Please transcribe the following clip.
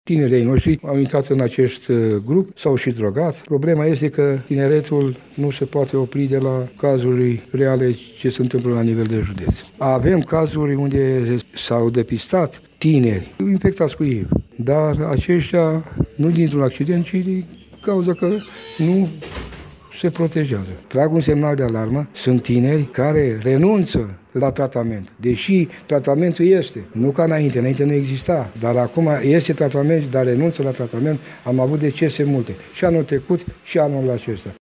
Tinerii noștri au intrat în acest grup, s-au și drogat. Problema este că tineretul nu se poate opri de la cazuri reale ce se întâmplă la nivel de județ. Avem cazuri unde s-au depistat tineri infectați cu HIV, dar aceștia nu dintr-un accident, ci din cauza că nu se protejează. Trag un semnal de alarmă, sunt tineri care renunță la tratament, deși tratamentul este, nu ca înainte nu exista, dar acum este tratament, dar renunță la tratament, am avut decese multe, și anul trecut și anul acesta.